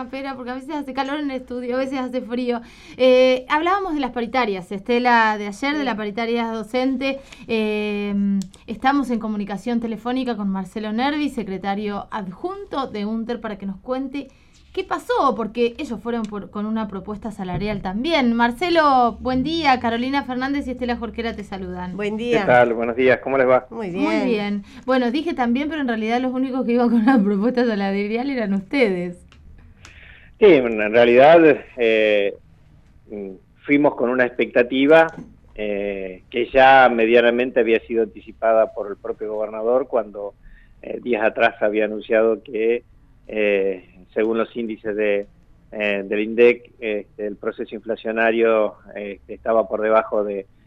campera porque a veces hace calor en el estudio, a veces hace frío. Hablábamos de las paritarias, Estela, de ayer, de la paritaria docente. Estamos en comunicación telefónica con Marcelo Nervi, secretario adjunto de UNTER, para que nos cuente qué pasó, porque ellos fueron con una propuesta salarial también. Marcelo, buen día. Carolina Fernández y Estela Jorquera te saludan. Buen ¿Qué día. tal? Buenos días, ¿cómo les va? Muy bien. Muy bien. Bueno, dije también, pero en realidad los únicos que iban con la propuesta salarial eran ustedes. Sí, en realidad fuimos con una expectativa que ya medianamente había sido anticipada por el propio gobernador cuando días atrás había anunciado que según los índices del INDEC el proceso inflacionario estaba por debajo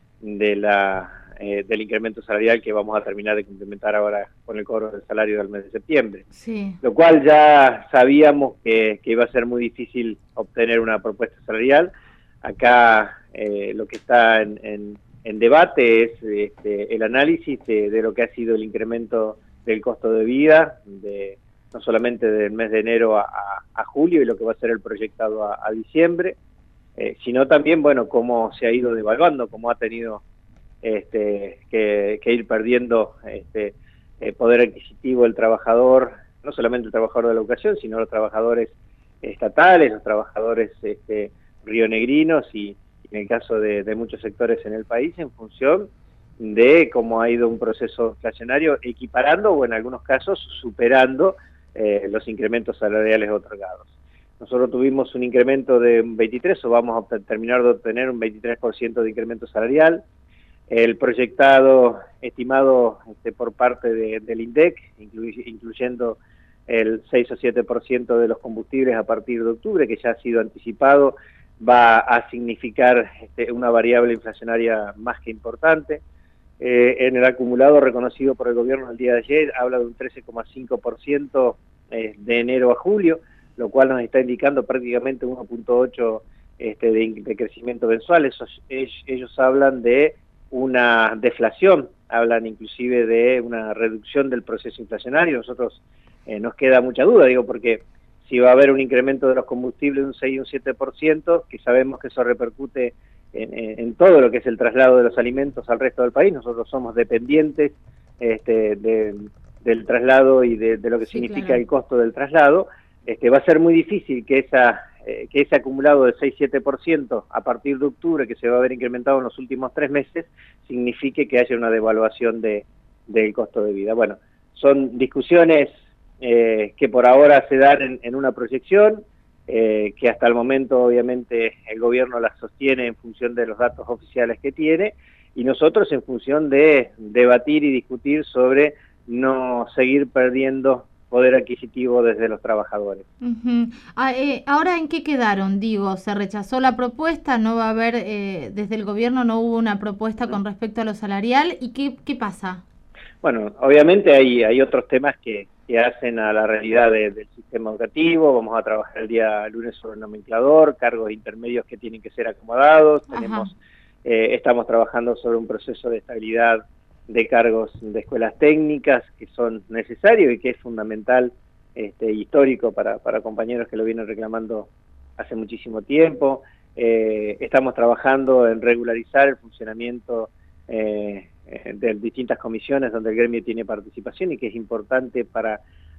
del incremento salarial que vamos a terminar de complementar ahora con el cobro del salario del mes de septiembre. Sí. Lo cual ya sabíamos que iba a ser muy difícil obtener una propuesta salarial. Acá lo que está en debate es el análisis de lo que ha sido el incremento del costo de vida, no solamente del mes de enero a julio y lo que va a ser el proyectado a diciembre, sino también, bueno, cómo se ha ido devaluando, cómo ha tenido que ir perdiendo poder adquisitivo el trabajador, no solamente el trabajador de la educación, sino los trabajadores estatales, los trabajadores rionegrinos y en el caso de muchos sectores en el país, en función de cómo ha ido un proceso inflacionario equiparando o en algunos casos superando los incrementos salariales otorgados. Nosotros tuvimos un incremento de un 23, o vamos a terminar de obtener un 23% de incremento salarial. El proyectado estimado por parte del INDEC, incluyendo el 6 o 7% de los combustibles a partir de octubre, que ya ha sido anticipado, va a significar una variable inflacionaria más que importante. En el acumulado reconocido por el gobierno el día de ayer, habla de un 13,5% de enero a julio, lo cual nos está indicando prácticamente 1,8% de crecimiento mensual. Ellos hablan de una deflación, hablan inclusive de una reducción del proceso inflacionario. Nosotros nos queda mucha duda, porque si va a haber un incremento de los combustibles de un 6 y un 7%, que sabemos que eso repercute en todo lo que es el traslado de los alimentos al resto del país. Nosotros somos dependientes del traslado y de lo que significa claro, el costo del traslado. Va a ser muy difícil que ese acumulado de 6-7% a partir de octubre, que se va a haber incrementado en los últimos 3 meses, signifique que haya una devaluación del costo de vida. Bueno, son discusiones que por ahora se dan en una proyección, que hasta el momento obviamente el gobierno las sostiene en función de los datos oficiales que tiene, y nosotros en función de debatir y discutir sobre no seguir perdiendo poder adquisitivo desde los trabajadores. Ahora, ¿en qué quedaron? ¿Se rechazó la propuesta? ¿No va a haber, desde el gobierno no hubo una propuesta con respecto a lo salarial? ¿Y qué pasa? Bueno, obviamente hay otros temas que hacen a la realidad del sistema educativo. Vamos a trabajar el día lunes sobre el nomenclador, cargos intermedios que tienen que ser acomodados. Estamos trabajando sobre un proceso de estabilidad de cargos de escuelas técnicas que son necesarios y que es fundamental, histórico para compañeros que lo vienen reclamando hace muchísimo tiempo. Estamos trabajando en regularizar el funcionamiento de distintas comisiones donde el gremio tiene participación y que es importante para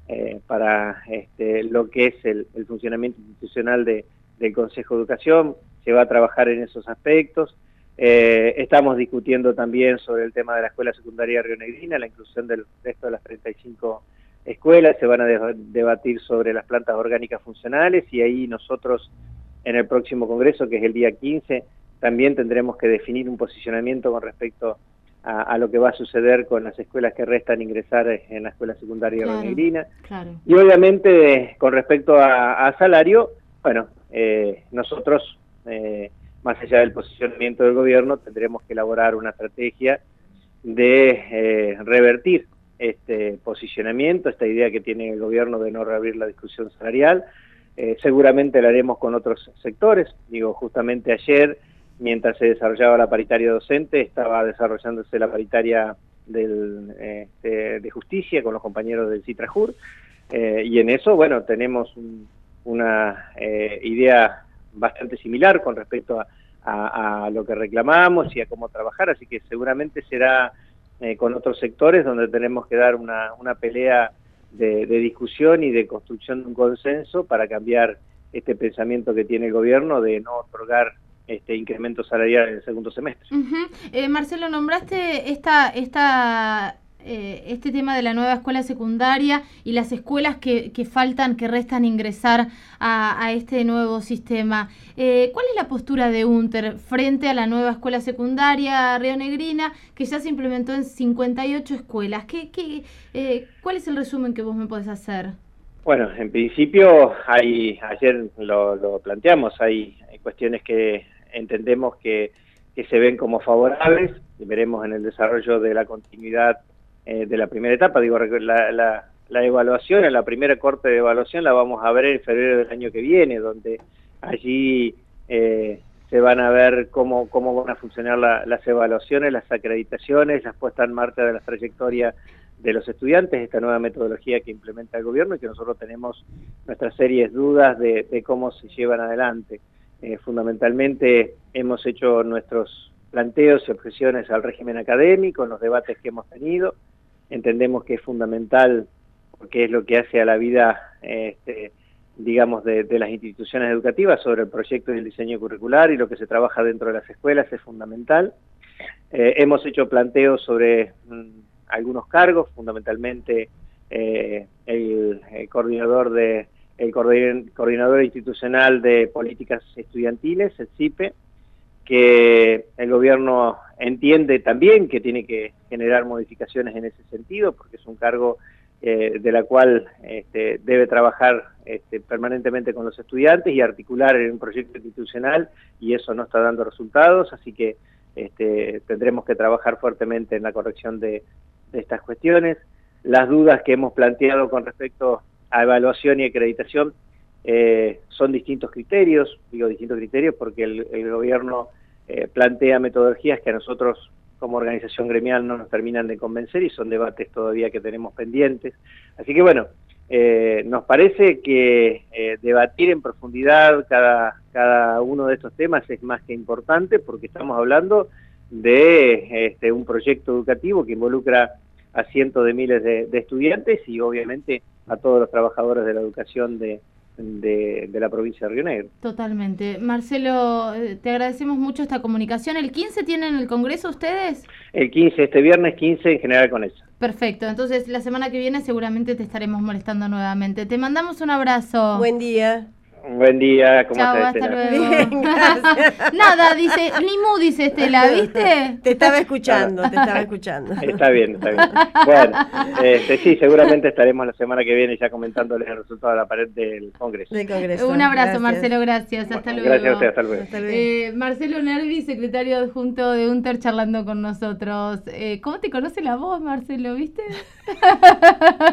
lo que es el funcionamiento institucional del Consejo de Educación. Se va a trabajar en esos aspectos. Estamos discutiendo también sobre el tema de la escuela secundaria rionegrina, la inclusión del resto de las 35 escuelas. Se van a debatir sobre las plantas orgánicas funcionales, y ahí nosotros en el próximo congreso, que es el día 15, también tendremos que definir un posicionamiento con respecto a lo que va a suceder con las escuelas que restan ingresar en la escuela secundaria rionegrina. Claro. Y obviamente con respecto a salario, bueno, nosotros más allá del posicionamiento del gobierno, tendremos que elaborar una estrategia de revertir este posicionamiento, esta idea que tiene el gobierno de no reabrir la discusión salarial. Seguramente lo haremos con otros sectores. Justamente ayer, mientras se desarrollaba la paritaria docente, estaba desarrollándose la paritaria de justicia con los compañeros del CITRAJUR, y en eso, bueno, tenemos una idea bastante similar con respecto a lo que reclamamos y a cómo trabajar, así que seguramente será con otros sectores donde tenemos que dar una pelea de discusión y de construcción de un consenso para cambiar este pensamiento que tiene el gobierno de no otorgar este incremento salarial en el segundo semestre. Marcelo, nombraste este tema de la nueva escuela secundaria y las escuelas que faltan, que restan ingresar a este nuevo sistema. ¿Cuál es la postura de UNTER frente a la nueva escuela secundaria rionegrina que ya se implementó en 58 escuelas? ¿Cuál es el resumen que vos me podés hacer? Bueno, en principio, ayer lo planteamos, hay cuestiones que entendemos que se ven como favorables, y veremos en el desarrollo de la continuidad de la primera etapa. Digo, la evaluación, en la primera corte de evaluación la vamos a ver en febrero del año que viene, donde allí se van a ver cómo van a funcionar las evaluaciones, las acreditaciones, las puestas en marcha de las trayectorias de los estudiantes, esta nueva metodología que implementa el gobierno y que nosotros tenemos nuestras serias dudas de cómo se llevan adelante. Fundamentalmente hemos hecho nuestros planteos y objeciones al régimen académico en los debates que hemos tenido. Entendemos que es fundamental porque es lo que hace a la vida, digamos, de las instituciones educativas sobre el proyecto y el diseño curricular, y lo que se trabaja dentro de las escuelas es fundamental. Hemos hecho planteos sobre algunos cargos, fundamentalmente el coordinador institucional de políticas estudiantiles, el CIPE, que el gobierno entiende también que tiene que generar modificaciones en ese sentido, porque es un cargo de la cual debe trabajar permanentemente con los estudiantes y articular en un proyecto institucional, y eso no está dando resultados, así que tendremos que trabajar fuertemente en la corrección de estas cuestiones. Las dudas que hemos planteado con respecto a evaluación y acreditación son distintos criterios, digo distintos criterios porque el gobierno plantea metodologías que a nosotros como organización gremial no nos terminan de convencer y son debates todavía que tenemos pendientes. Así que bueno, nos parece que debatir en profundidad cada uno de estos temas es más que importante porque estamos hablando de un proyecto educativo que involucra a cientos de miles de estudiantes y obviamente a todos los trabajadores de la educación de la provincia de Río Negro. Totalmente. Marcelo, te agradecemos mucho esta comunicación. ¿El 15 tienen el Congreso ustedes? El 15, este viernes 15 en General Conesa. Perfecto, entonces la semana que viene seguramente te estaremos molestando nuevamente. Te mandamos un abrazo. Buen día. Buen día, ¿cómo estás? Chau, hasta luego. Bien, nada, dice, ni mu, dice Estela, ¿viste? Te estaba escuchando, te estaba escuchando. Está bien. Bueno, sí, seguramente estaremos la semana que viene ya comentándoles el resultado de la pared del Congreso. Un abrazo, gracias. Marcelo, gracias. Hasta luego. Gracias a usted, hasta luego. Marcelo Nervi, secretario adjunto de UNTER, charlando con nosotros. ¿Cómo te conoce la voz, Marcelo, viste?